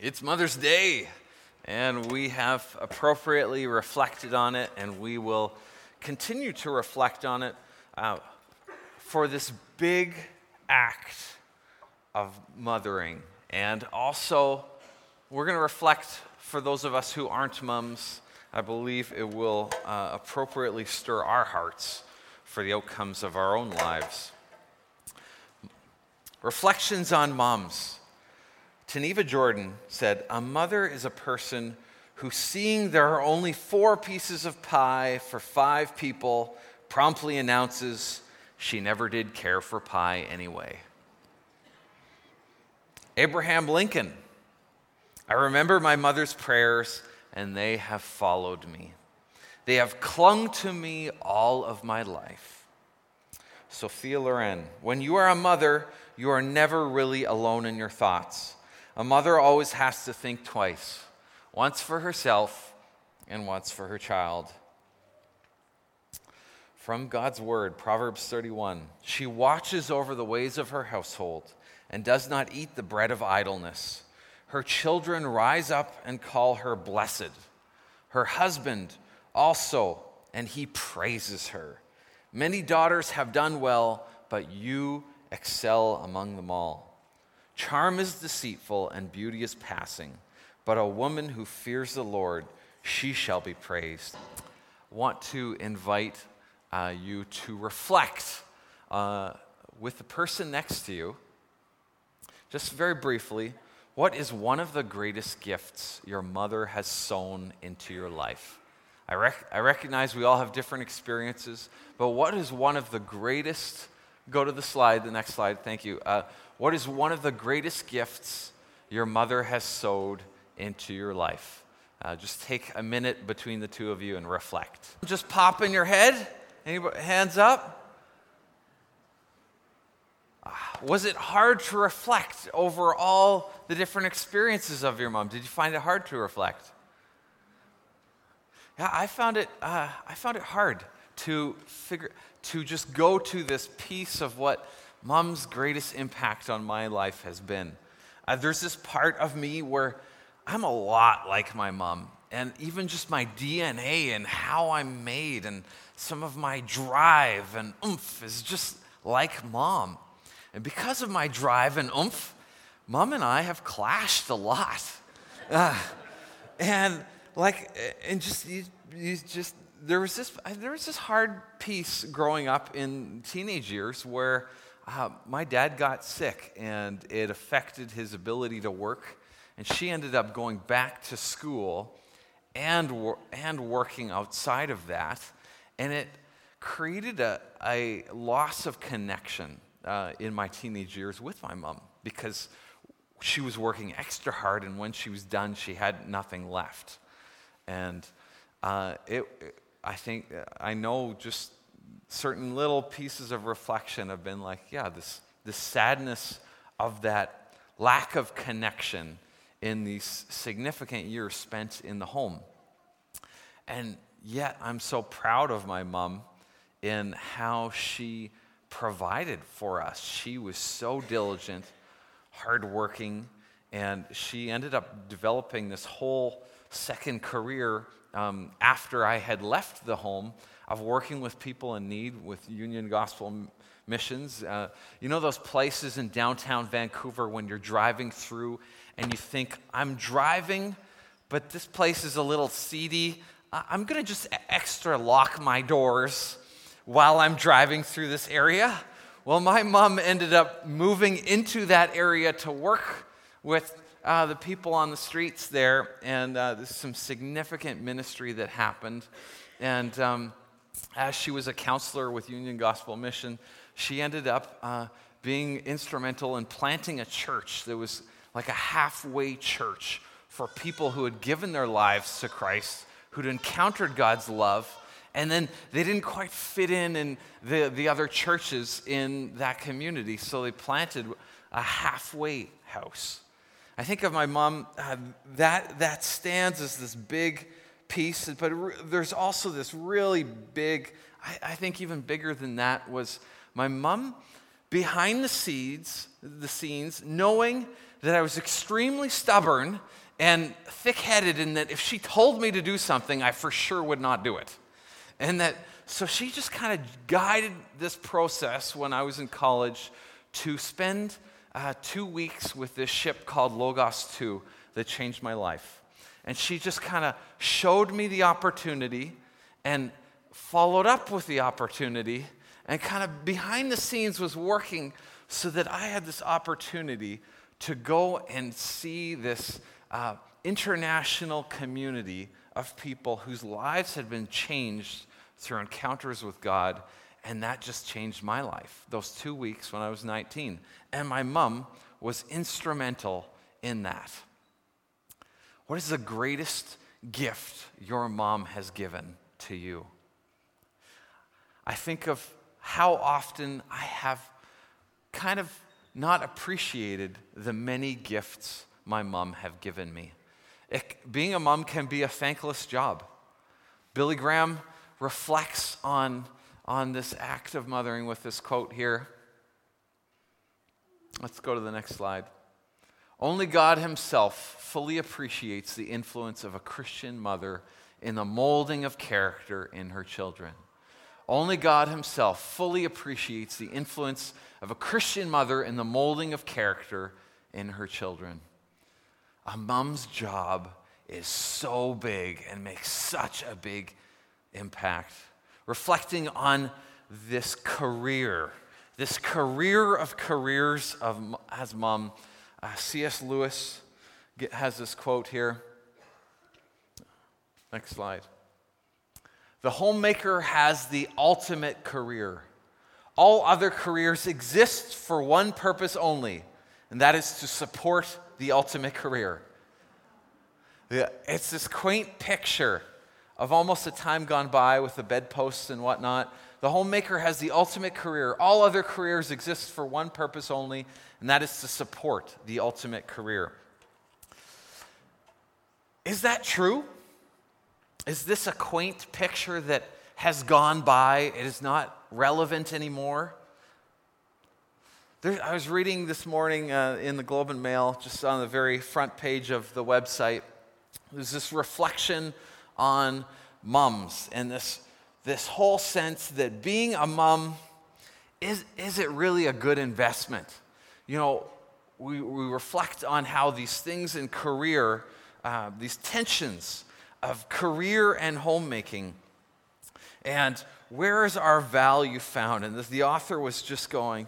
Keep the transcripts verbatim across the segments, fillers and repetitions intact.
It's Mother's Day, and we have appropriately reflected on it, and we will continue to reflect on it uh, for this big act of mothering. And also, we're going to reflect for those of us who aren't moms. I believe it will uh, appropriately stir our hearts for the outcomes of our own lives. Reflections on moms. Teneva Jordan said, "A mother is a person who, seeing there are only four pieces of pie for five people, promptly announces she never did care for pie anyway." Abraham Lincoln, "I remember my mother's prayers, and they have followed me. They have clung to me all of my life." Sophia Loren, "When you are a mother, you are never really alone in your thoughts. A mother always has to think twice, once for herself and once for her child." From God's word, Proverbs thirty-one, "She watches over the ways of her household and does not eat the bread of idleness. Her children rise up and call her blessed. Her husband also, and he praises her. Many daughters have done well, but you excel among them all. Charm is deceitful and beauty is passing, but a woman who fears the Lord, she shall be praised." I want to invite uh, you to reflect uh, with the person next to you, just very briefly, what is one of the greatest gifts your mother has sown into your life? I, rec- I recognize we all have different experiences, but what is one of the greatest, go to the slide, the next slide, thank you. Uh, what is one of the greatest gifts your mother has sowed into your life? Uh, just take a minute between the two of you and reflect. Just pop in your head. Anybody, hands up. Uh, was it hard to reflect over all the different experiences of your mom? Did you find it hard to reflect? Yeah, I found it. Uh, I found it hard to figure, to just go to this piece of what Mom's greatest impact on my life has been. Uh, there's this part of me where I'm a lot like my mom, and even just my D N A and how I'm made, and some of my drive and oomph is just like Mom. And because of my drive and oomph, Mom and I have clashed a lot, uh, and like, and just you, you just. There was this there was this hard piece growing up in teenage years where uh, my dad got sick and it affected his ability to work, and she ended up going back to school and and working outside of that, and it created a, a loss of connection uh, in my teenage years with my mom because she was working extra hard, and when she was done, she had nothing left, and uh, it. it I think, I know just certain little pieces of reflection have been like, yeah, this, this sadness of that lack of connection in these significant years spent in the home. And yet I'm so proud of my mom in how she provided for us. She was so diligent, hardworking, and she ended up developing this whole second career Um, after I had left the home of working with people in need with Union Gospel M- Missions. Uh, you know those places in downtown Vancouver when you're driving through and you think, I'm driving, but this place is a little seedy. I- I'm going to just extra lock my doors while I'm driving through this area. Well, my mom ended up moving into that area to work with Uh, the people on the streets there, and uh, there's some significant ministry that happened. And um, as she was a counselor with Union Gospel Mission, she ended up uh, being instrumental in planting a church that was like a halfway church for people who had given their lives to Christ, who'd encountered God's love, and then they didn't quite fit in in the, the other churches in that community, so they planted a halfway house. I think of my mom, uh, that that stands as this big piece, but re- there's also this really big, I, I think even bigger than that, was my mom behind the scenes, the scenes, knowing that I was extremely stubborn and thick-headed, in that if she told me to do something, I for sure would not do it. And that, so she just kind of guided this process when I was in college to spend uh, two weeks with this ship called Logos two that changed my life. And she just kind of showed me the opportunity and followed up with the opportunity, and kind of behind the scenes was working so that I had this opportunity to go and see this uh, international community of people whose lives had been changed through encounters with God, and that just changed my life, those two weeks when I was nineteen. And my mom was instrumental in that. What is the greatest gift your mom has given to you? I think of how often I have kind of not appreciated the many gifts my mom have given me. It, being a mom can be a thankless job. Billy Graham reflects on, on this act of mothering with this quote here. Let's go to the next slide. Only God himself fully appreciates the influence of a Christian mother in the molding of character in her children. Only God himself fully appreciates the influence of a Christian mother in the molding of character in her children. A mom's job is so big and makes such a big impact. Reflecting on this career, this career of careers of as mom, uh, C S Lewis has this quote here. Next slide. The homemaker has the ultimate career. All other careers exist for one purpose only, and that is to support the ultimate career. It's this quaint picture of almost a time gone by with the bedposts and whatnot. The homemaker has the ultimate career. All other careers exist for one purpose only, and that is to support the ultimate career. Is that true? Is this a quaint picture that has gone by? It is not relevant anymore? There, I was reading this morning uh, in the Globe and Mail, just on the very front page of the website, there's this reflection on moms and this, this whole sense that being a mom, is, is it really a good investment? You know, we, we reflect on how these things in career, uh, these tensions of career and homemaking, and where is our value found? And the, the author was just going,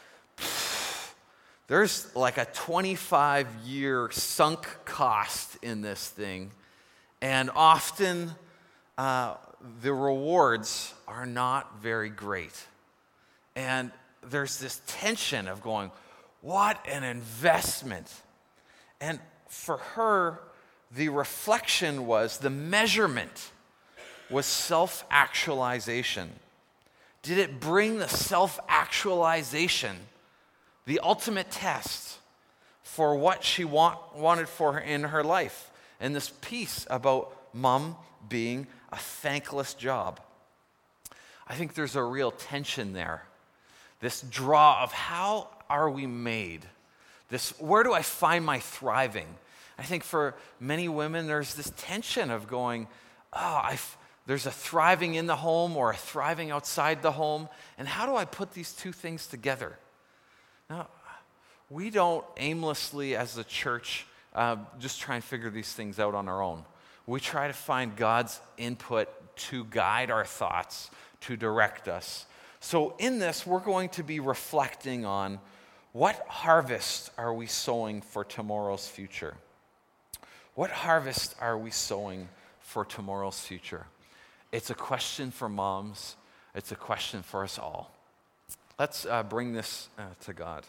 there's like a twenty-five year sunk cost in this thing, and often uh, the rewards are not very great. And there's this tension of going, what an investment. And for her, the reflection was, the measurement was self-actualization. Did it bring the self-actualization, the ultimate test for what she want, wanted for her in her life? And this piece about mom being a thankless job. I think there's a real tension there. This draw of how are we made? This, where do I find my thriving? I think for many women, there's this tension of going, oh, I've, there's a thriving in the home or a thriving outside the home, and how do I put these two things together? Now, we don't aimlessly as a church uh, just try and figure these things out on our own. We try to find God's input to guide our thoughts, to direct us. So in this, we're going to be reflecting on what harvest are we sowing for tomorrow's future? What harvest are we sowing for tomorrow's future? It's a question for moms. It's a question for us all. Let's uh, bring this uh, to God.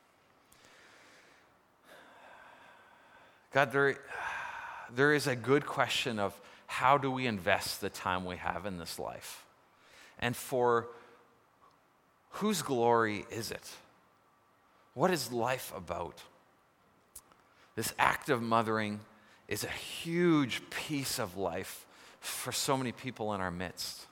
God, there, there is a good question of how do we invest the time we have in this life? And for whose glory is it? What is life about? This act of mothering is a huge piece of life for so many people in our midst.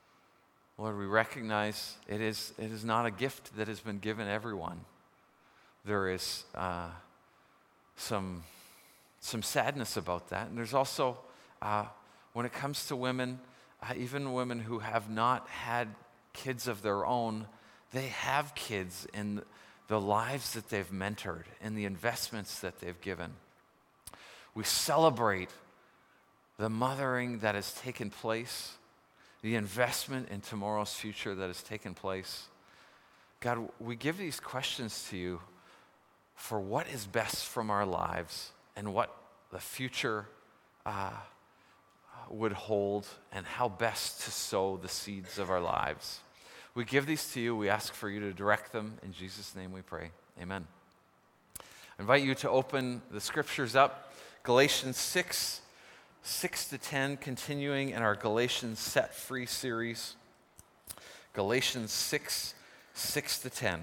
Lord, we recognize it is, it is not a gift that has been given everyone. there is uh, some, some sadness about that. And there's also, uh, when it comes to women, uh, even women who have not had kids of their own, they have kids in the lives that they've mentored and the investments that they've given. We celebrate the mothering that has taken place, the investment in tomorrow's future that has taken place. God, we give these questions to you for what is best from our lives and what the future uh, would hold and how best to sow the seeds of our lives. We give these to you. We ask for you to direct them. In Jesus' name we pray. Amen. I invite you to open the scriptures up. Galatians six, six to ten, continuing in our Galatians Set Free series. Galatians six, six to ten.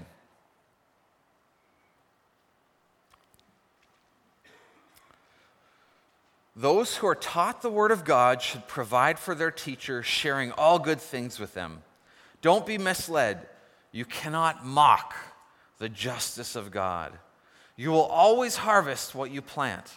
Those who are taught the word of God should provide for their teacher, sharing all good things with them. Don't be misled. You cannot mock the justice of God. You will always harvest what you plant.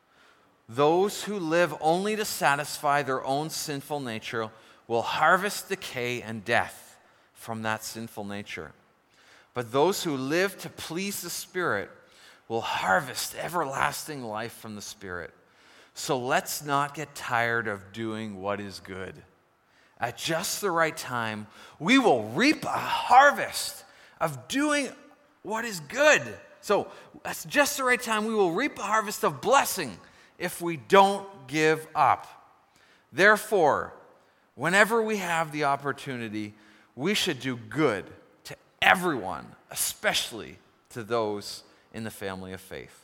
Those who live only to satisfy their own sinful nature will harvest decay and death from that sinful nature. But those who live to please the Spirit will harvest everlasting life from the Spirit. So let's not get tired of doing what is good. At just the right time, we will reap a harvest of doing what is good. So at just the right time, we will reap a harvest of blessing if we don't give up. Therefore, whenever we have the opportunity, we should do good to everyone, especially to those in the family of faith.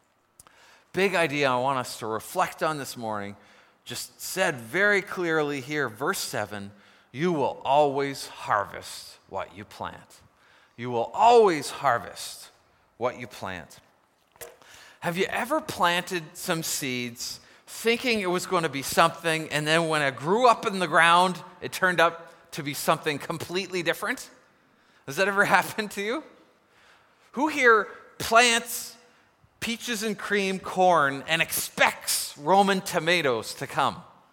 Big idea I want us to reflect on this morning, just said very clearly here, verse seven, you will always harvest what you plant. You will always harvest what you plant. Have you ever planted some seeds thinking it was going to be something, and then when it grew up in the ground, it turned out to be something completely different? Has that ever happened to you? Who here plants peaches and cream corn and expects Roman tomatoes to come?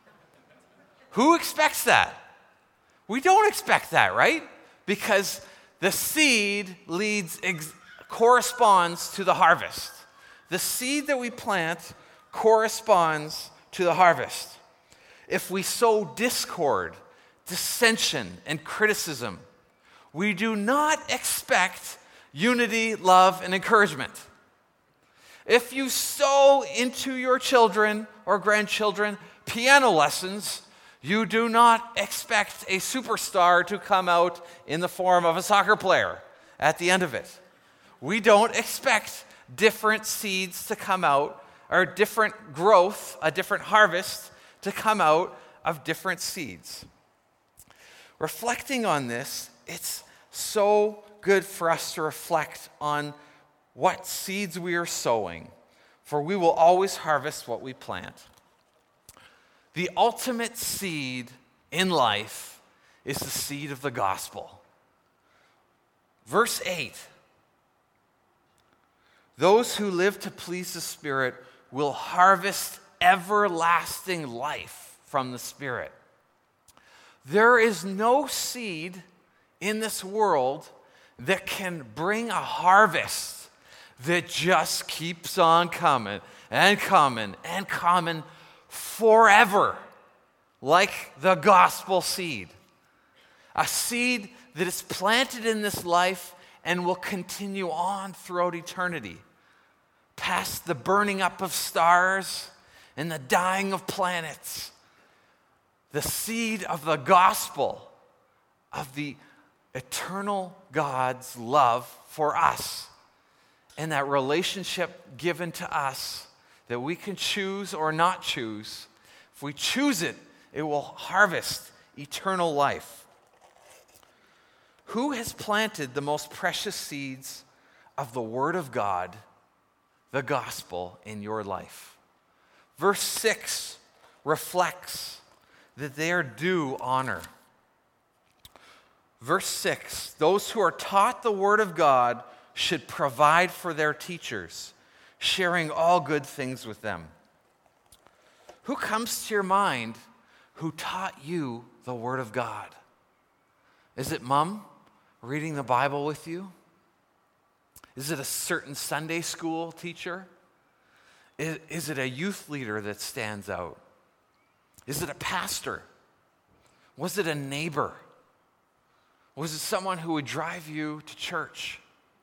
Who expects that? We don't expect that, right? Because the seed leads ex- corresponds to the harvest. The seed that we plant corresponds to the harvest. If we sow discord, dissension, and criticism, we do not expect unity, love, and encouragement. If you sow into your children or grandchildren piano lessons, you do not expect a superstar to come out in the form of a soccer player at the end of it. We don't expect different seeds to come out, or different growth, a different harvest to come out of different seeds. Reflecting on this, it's so good for us to reflect on what seeds we are sowing, for we will always harvest what we plant. The ultimate seed in life is the seed of the gospel. Verse eight, those who live to please the Spirit will harvest everlasting life from the Spirit. There is no seed in this world that can bring a harvest that just keeps on coming and coming and coming forever, like the gospel seed. A seed that is planted in this life and will continue on throughout eternity, past the burning up of stars and the dying of planets. The seed of the gospel of the eternal God's love for us, and that relationship given to us that we can choose or not choose. If we choose it, it will harvest eternal life. Who has planted the most precious seeds of the Word of God, the gospel, in your life? Verse six reflects that they are due honor. Verse six, those who are taught the Word of God should provide for their teachers, sharing all good things with them. Who comes to your mind who taught you the Word of God? Is it mom reading the Bible with you? Is it a certain Sunday school teacher? Is, is it a youth leader that stands out? Is it a pastor? Was it a neighbor? Was it someone who would drive you to church?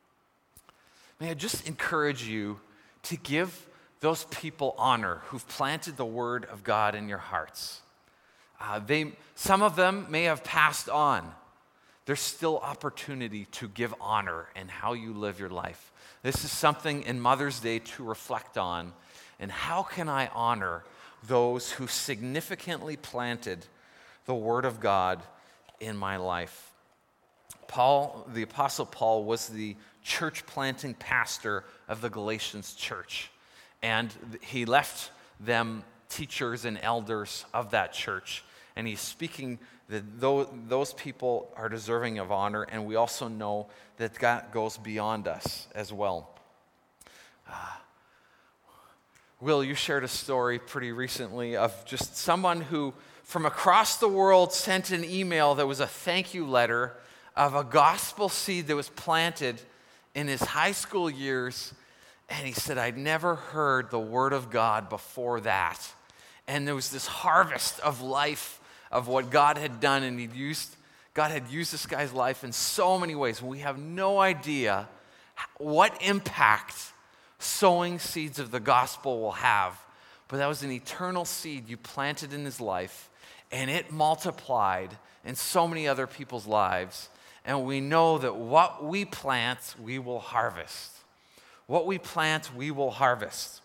May I just encourage you to give those people honor who've planted the Word of God in your hearts. Uh, they, some of them may have passed on. There's still opportunity to give honor in how you live your life. This is something in Mother's Day to reflect on. And how can I honor those who significantly planted the Word of God in my life? Paul, the Apostle Paul, was the church planting pastor of the Galatians church. And he left them teachers and elders of that church. And he's speaking that those people are deserving of honor, and we also know that God goes beyond us as well. Uh, Will, you shared a story pretty recently of just someone who from across the world sent an email that was a thank you letter of a gospel seed that was planted in his high school years. And he said, I'd never heard the Word of God before that. And there was this harvest of life of what God had done, and he'd used, God had used this guy's life in so many ways. We have no idea what impact sowing seeds of the gospel will have. But that was an eternal seed you planted in his life, and it multiplied in so many other people's lives. And we know that what we plant, we will harvest. What we plant, we will harvest.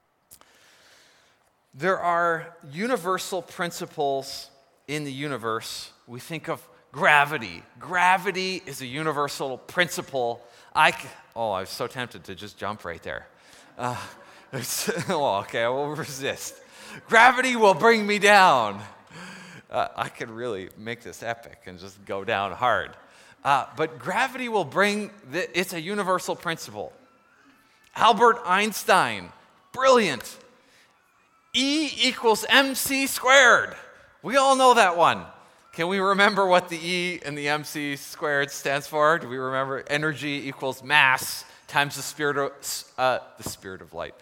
There are universal principles in the universe. We think of gravity. Gravity is a universal principle. I c- oh, I was so tempted to just jump right there. Uh, oh, okay, I will resist. Gravity will bring me down. Uh, I could really make this epic and just go down hard. Uh, but gravity will bring, the, it's a universal principle. Albert Einstein, brilliant. E equals mc squared. We all know that one. Can we remember what the E and the mc squared stands for? Do we remember? Energy equals mass times the spirit of, uh, the spirit of light.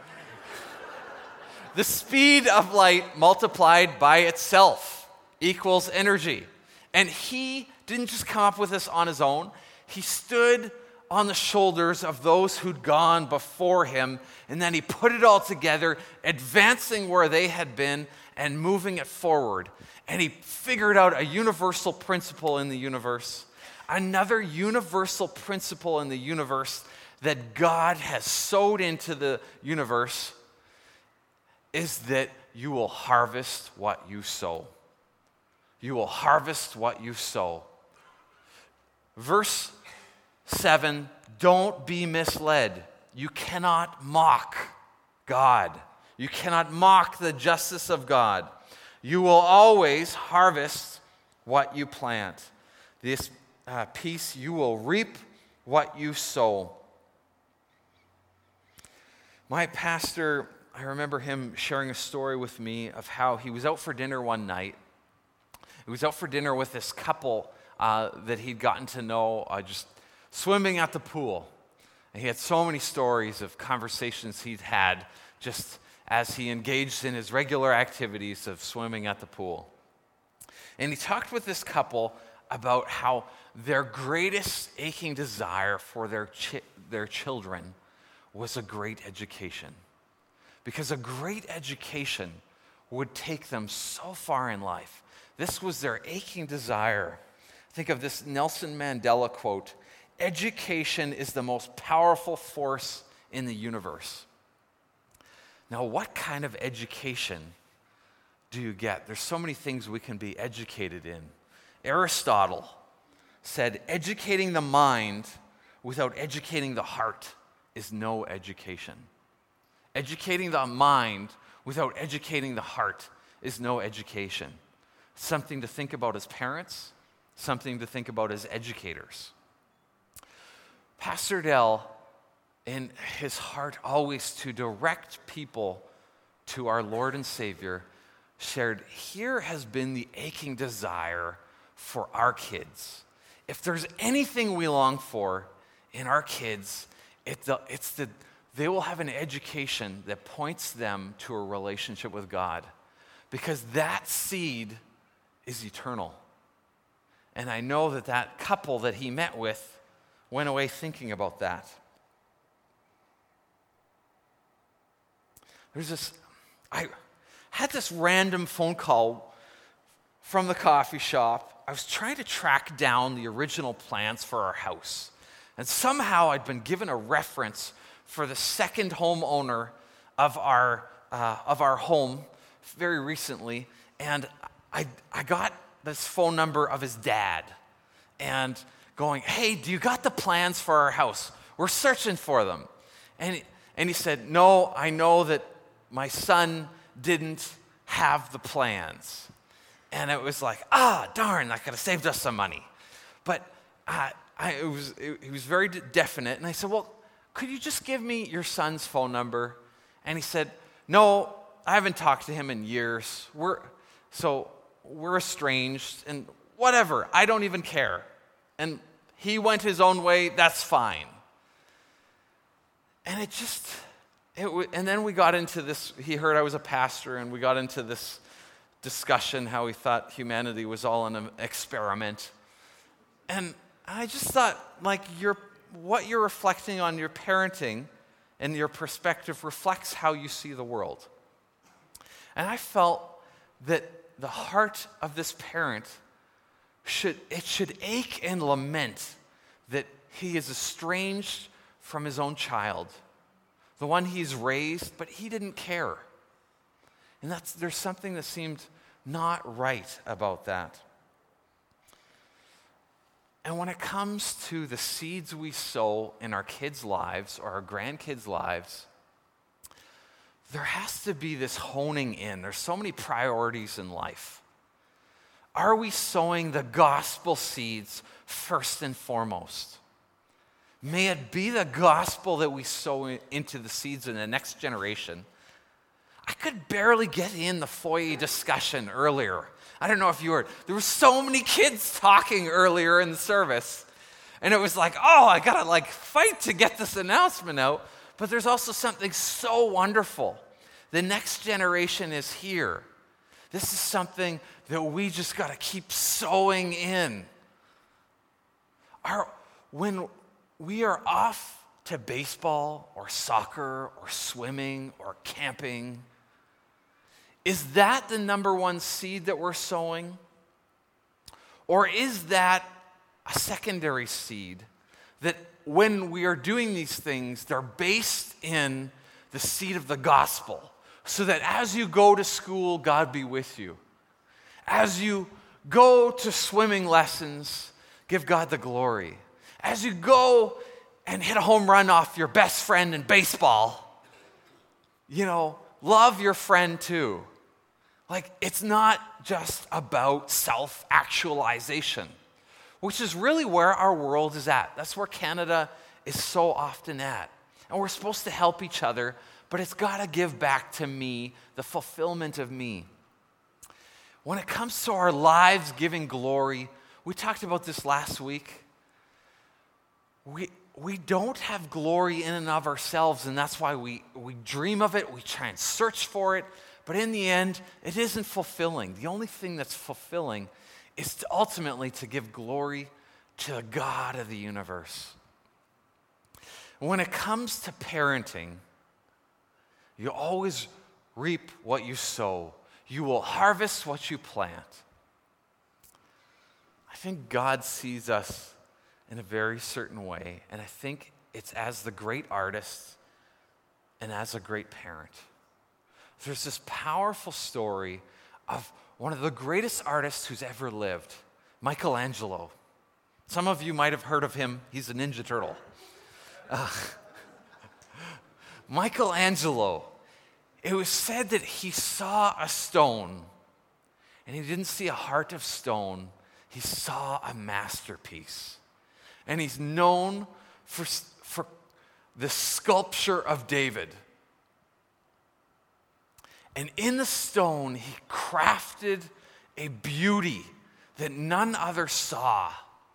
The speed of light multiplied by itself equals energy. And he didn't just come up with this on his own. He stood on the shoulders of those who'd gone before him, and then he put it all together, advancing where they had been and moving it forward. And he figured out a universal principle in the universe, another universal principle in the universe that God has sowed into the universe is that you will harvest what you sow. You will harvest what you sow. Verse seven, don't be misled. You cannot mock God. You cannot mock the justice of God. You will always harvest what you plant. This uh, piece, you will reap what you sow. My pastor, I remember him sharing a story with me of how he was out for dinner one night. He was out for dinner with this couple uh, that he'd gotten to know uh, just swimming at the pool. And he had so many stories of conversations he'd had just as he engaged in his regular activities of swimming at the pool. And he talked with this couple about how their greatest aching desire for their chi- their children was a great education. Because a great education would take them so far in life. This was their aching desire. Think of this Nelson Mandela quote, "Education is the most powerful force in the universe." Now, what kind of education do you get? There's so many things we can be educated in. Aristotle said, educating the mind without educating the heart is no education. Educating the mind without educating the heart is no education. Something to think about as parents, something to think about as educators. Pastor Dell, in his heart always to direct people to our Lord and Savior, shared, here has been the aching desire for our kids. If there's anything we long for in our kids, it's the, it's the they will have an education that points them to a relationship with God, because that seed is eternal. And I know that that couple that he met with went away thinking about that. There's this, I had this random phone call from the coffee shop. I was trying to track down the original plans for our house. And somehow I'd been given a reference for the second homeowner of our uh, of our home very recently. And I I got this phone number of his dad and going, hey, do you got the plans for our house? We're searching for them. And, and he said, no, I know that my son didn't have the plans. And it was like, ah, darn, that could have saved us some money. But uh, I, it was, it, he was very definite. And I said, well, could you just give me your son's phone number? And he said, no, I haven't talked to him in years. We're so we're estranged and whatever. I don't even care. And he went his own way. That's fine. And it just, it w- and then we got into this. He heard I was a pastor, and we got into this discussion how he thought humanity was all an experiment. And I just thought, like, you're, what you're reflecting on your parenting and your perspective reflects how you see the world. And I felt that the heart of this parent should, it should ache and lament that he is estranged from his own child, the one he's raised, but he didn't care. And that's, there's something that seemed not right about that. And when it comes to the seeds we sow in our kids' lives or our grandkids' lives, there has to be this honing in. There's so many priorities in life. Are we sowing the gospel seeds first and foremost? May it be the gospel that we sow into the seeds in the next generation. I could barely get in the foyer discussion earlier. I don't know if you heard. There were so many kids talking earlier in the service. And it was like, oh, I gotta like fight to get this announcement out. But there's also something so wonderful. The next generation is here. This is something that we just gotta keep sowing in. Our, when we are off to baseball or soccer or swimming or camping, is that the number one seed that we're sowing? Or is that a secondary seed that when we are doing these things, they're based in the seed of the gospel, so that as you go to school, God be with you. As you go to swimming lessons, give God the glory. As you go and hit a home run off your best friend in baseball, you know, love your friend too. Like, it's not just about self-actualization, which is really where our world is at. That's where Canada is so often at. And we're supposed to help each other, but it's got to give back to me, the fulfillment of me. When it comes to our lives giving glory, we talked about this last week. We we don't have glory in and of ourselves, and that's why we, we dream of it, we try and search for it, but in the end, it isn't fulfilling. The only thing that's fulfilling is to ultimately to give glory to the God of the universe. When it comes to parenting, you always reap what you sow. You will harvest what you plant. I think God sees us in a very certain way, and I think it's as the great artist and as a great parent. There's this powerful story of one of the greatest artists who's ever lived, Michelangelo. Some of you might have heard of him. He's a Ninja Turtle. Uh, Michelangelo, it was said that he saw a stone, and he didn't see a heart of stone. He saw a masterpiece. And he's known for, for the sculpture of David. And in the stone, he crafted a beauty that none other saw.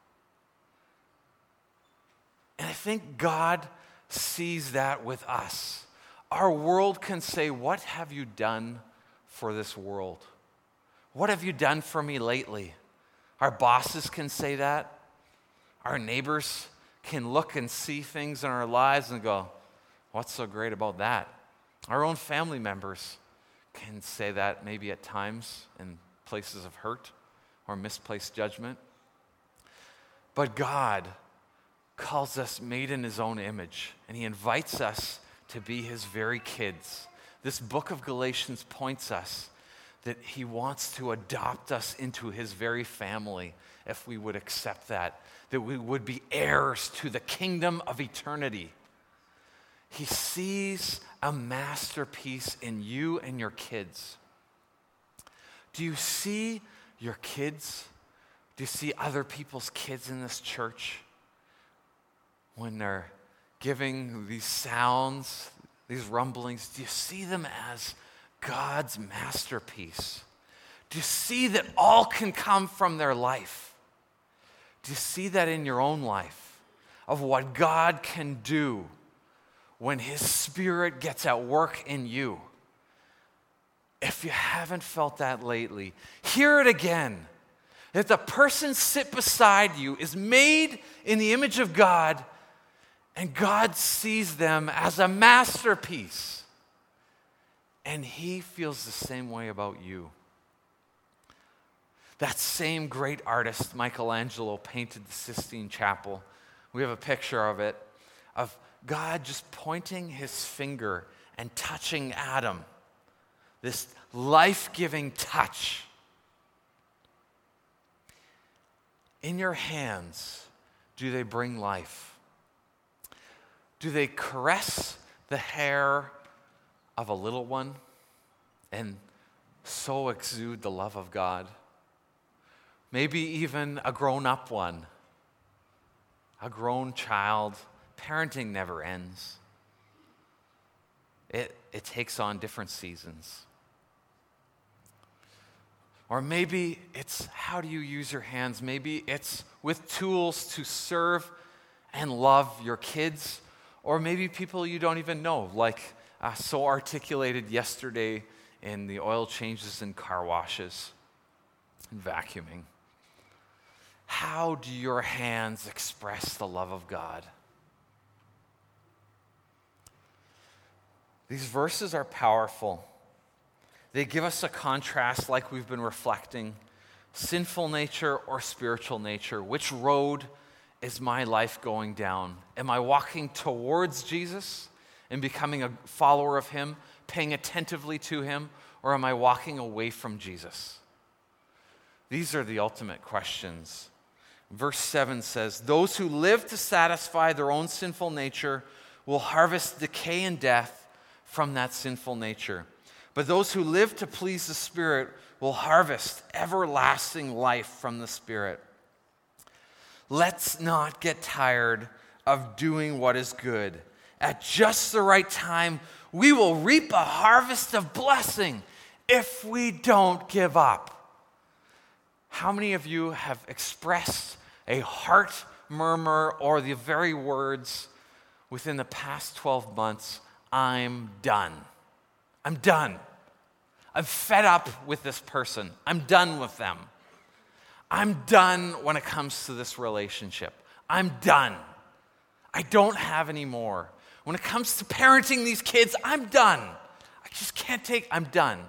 And I think God sees that with us. Our world can say, what have you done for this world? What have you done for me lately? Our bosses can say that. Our neighbors can look and see things in our lives and go, what's so great about that? Our own family members can say that maybe at times in places of hurt or misplaced judgment. But God calls us made in his own image, and he invites us to be his very kids. This book of Galatians points us that he wants to adopt us into his very family if we would accept that, that we would be heirs to the kingdom of eternity. He sees a masterpiece in you and your kids. Do you see your kids? Do you see other people's kids in this church when they're giving these sounds, these rumblings? Do you see them as God's masterpiece? Do you see that all can come from their life? Do you see that in your own life of what God can do when his Spirit gets at work in you? If you haven't felt that lately, hear it again. That the person sit beside you is made in the image of God, and God sees them as a masterpiece. And he feels the same way about you. That same great artist, Michelangelo, painted the Sistine Chapel. We have a picture of it, of God just pointing his finger and touching Adam. This life-giving touch. In your hands, do they bring life? Do they caress the hair of a little one and so exude the love of God? Maybe even a grown-up one, a grown child. Parenting never ends. It, it takes on different seasons. Or maybe it's how do you use your hands? Maybe it's with tools to serve and love your kids, or maybe people you don't even know, like uh, so articulated yesterday in the oil changes and car washes and vacuuming. How do your hands express the love of God? These verses are powerful. They give us a contrast like we've been reflecting. Sinful nature or spiritual nature. Which road is my life going down? Am I walking towards Jesus and becoming a follower of him, paying attentively to him, or am I walking away from Jesus? These are the ultimate questions. Verse seven says, those who live to satisfy their own sinful nature will harvest decay and death from that sinful nature. But those who live to please the Spirit will harvest everlasting life from the Spirit. Let's not get tired of doing what is good. At just the right time, we will reap a harvest of blessing if we don't give up. How many of you have expressed a heart murmur or the very words within the past twelve months, I'm done. I'm done. I'm fed up with this person. I'm done with them. I'm done when it comes to this relationship. I'm done. I don't have any more. When it comes to parenting these kids, I'm done. I just can't take, I'm done.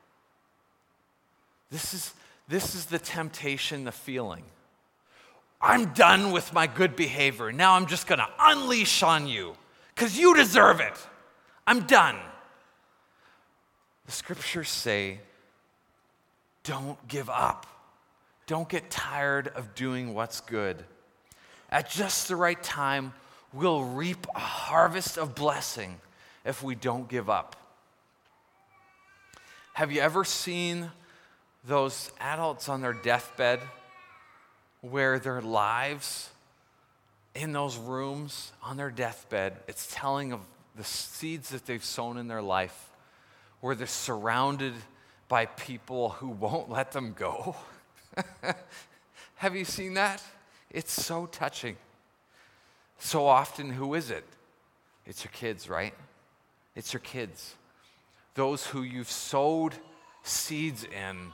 This is, this is the temptation, the feeling. I'm done with my good behavior. Now I'm just going to unleash on you because you deserve it. I'm done. The scriptures say, don't give up. Don't get tired of doing what's good. At just the right time, we'll reap a harvest of blessing if we don't give up. Have you ever seen those adults on their deathbed where their lives in those rooms on their deathbed, it's telling of the seeds that they've sown in their life, where they're surrounded by people who won't let them go. Have you seen that? It's so touching. So often, who is it? It's your kids, right? It's your kids. Those who you've sowed seeds in.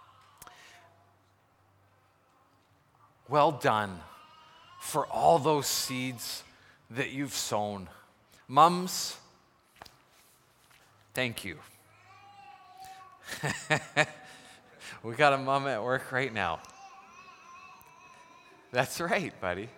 Well done for all those seeds that you've sown. Mums, thank you. We got a mom at work right now. That's right, buddy.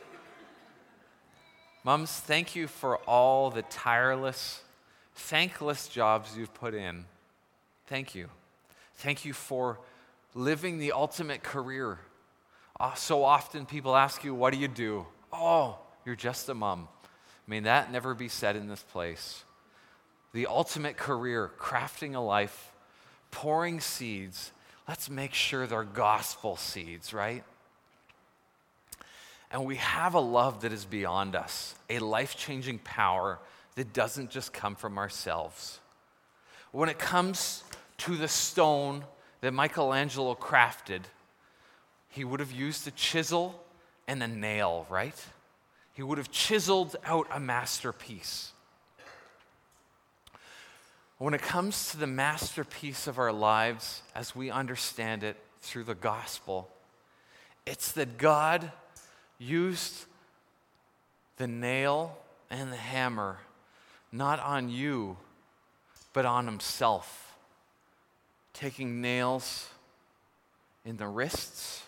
Mums, thank you for all the tireless, thankless jobs you've put in. Thank you. Thank you for living the ultimate career. Uh, so often people ask you, what do you do? Oh, you're just a mom. May that never be said in this place. The ultimate career, crafting a life, pouring seeds. Let's make sure they're gospel seeds, right? And we have a love that is beyond us, a life-changing power that doesn't just come from ourselves. When it comes to the stone that Michelangelo crafted, he would have used a chisel and a nail, right? He would have chiseled out a masterpiece. When it comes to the masterpiece of our lives, as we understand it through the gospel, it's that God used the nail and the hammer not on you, but on himself, taking nails in the wrists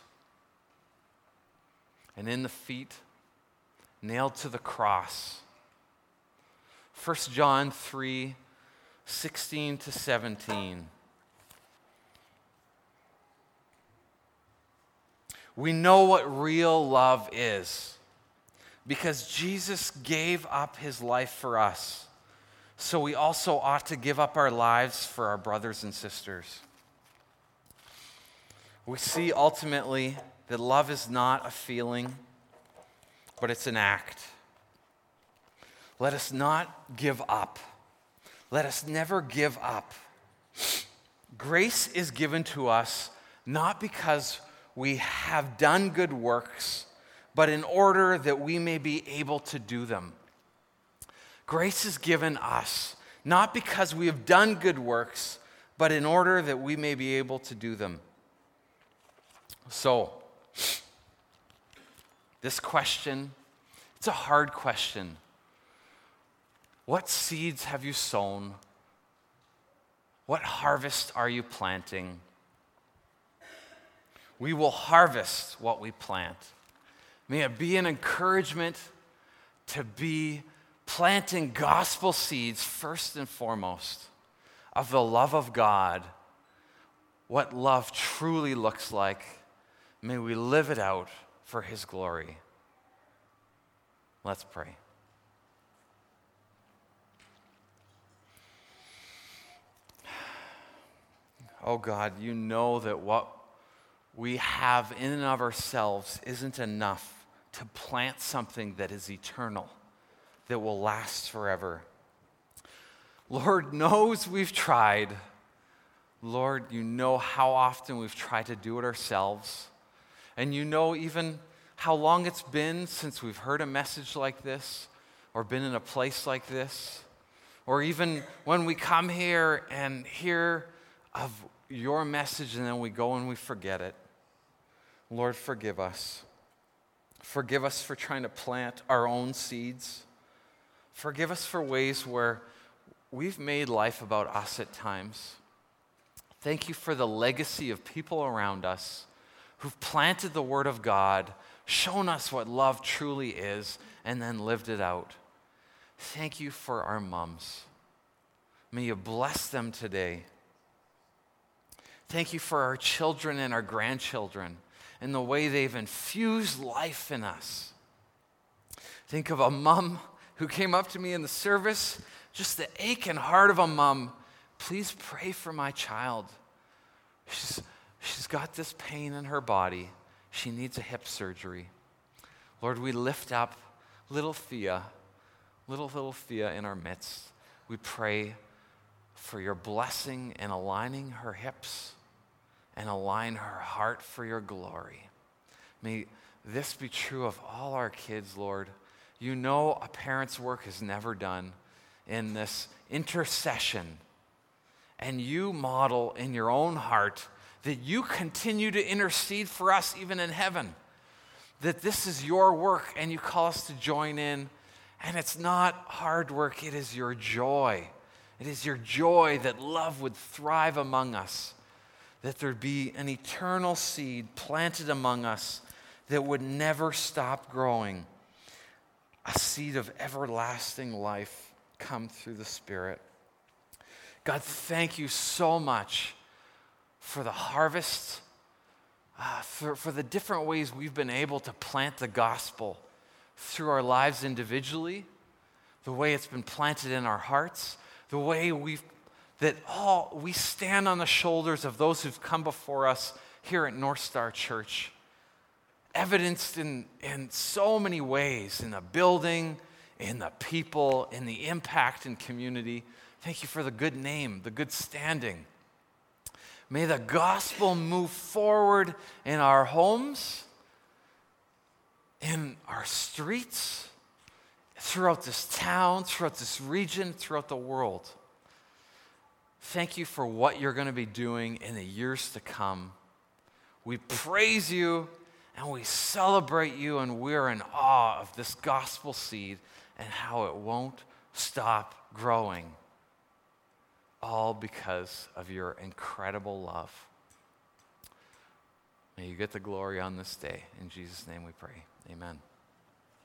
and in the feet, nailed to the cross. First John three, sixteen to seventeen. We know what real love is because Jesus gave up his life for us. So we also ought to give up our lives for our brothers and sisters. We see ultimately that love is not a feeling, but it's an act. Let us not give up. Let us never give up. Grace is given to us not because we have done good works, but in order that we may be able to do them. Grace is given us not because we have done good works, but in order that we may be able to do them. So, this question, it's a hard question. What seeds have you sown? What harvest are you planting? We will harvest what we plant. May it be an encouragement to be planting gospel seeds first and foremost of the love of God, what love truly looks like. May we live it out for his glory. Let's pray. Oh God, you know that what we have in and of ourselves isn't enough to plant something that is eternal, that will last forever. Lord knows we've tried. Lord, you know how often we've tried to do it ourselves. And you know even how long it's been since we've heard a message like this or been in a place like this. Or even when we come here and hear of your message and then we go and we forget it. Lord, forgive us. Forgive us for trying to plant our own seeds. Forgive us for ways where we've made life about us at times. Thank you for the legacy of people around us who've planted the Word of God, shown us what love truly is, and then lived it out. Thank you for our moms. May you bless them today. Thank you for our children and our grandchildren and the way they've infused life in us. Think of a mom who came up to me in the service, just the ache and heart of a mom. Please pray for my child. She's, she's got this pain in her body. She needs a hip surgery. Lord, we lift up little Thea, little, little Thea in our midst. We pray for your blessing in aligning her hips and align her heart for your glory. May this be true of all our kids, Lord. You know a parent's work is never done in this intercession. And you model in your own heart that you continue to intercede for us even in heaven. That this is your work and you call us to join in. And it's not hard work, it is your joy. It is your joy that love would thrive among us. That there'd be an eternal seed planted among us that would never stop growing. A seed of everlasting life come through the Spirit. God, thank you so much for the harvest, uh, for, for the different ways we've been able to plant the gospel through our lives individually, the way it's been planted in our hearts, the way we've, that all, we stand on the shoulders of those who've come before us here at North Star Church, evidenced in, in so many ways, in the building, in the people, in the impact in community. Thank you for the good name, the good standing. May the gospel move forward in our homes, in our streets, throughout this town, throughout this region, throughout the world. Thank you for what you're going to be doing in the years to come. We praise you and we celebrate you, and we're in awe of this gospel seed and how it won't stop growing. All because of your incredible love. May you get the glory on this day. In Jesus' name we pray. Amen.